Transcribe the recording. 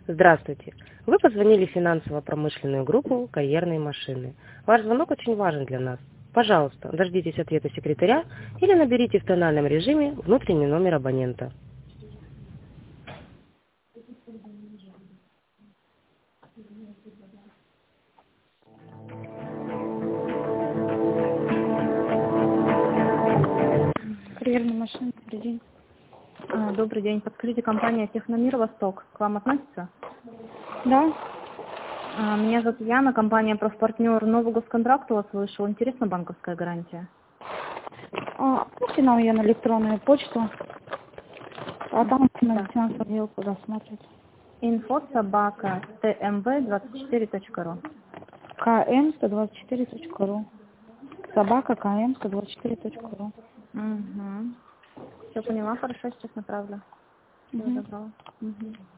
Здравствуйте. Вы позвонили в финансово-промышленную группу «Карьерные машины». Ваш звонок очень важен для нас. Пожалуйста, дождитесь ответа секретаря или наберите в тональном режиме внутренний номер абонента. Карьерная машина, добрый день. Добрый день. Подскажите, компания «Техномир Восток» к вам относится? Да? Меня зовут Яна, компания «Профпартнер». Новый госконтракт у вас вышел. Интересна банковская гарантия? Можете нам ее на электронную почту, а там на финансовый отдел рассмотреть. info@tmv24.ru. km124.ru. Собака km124.ru. Угу. Все поняла, хорошо, сейчас направлю. Всего доброго. Угу.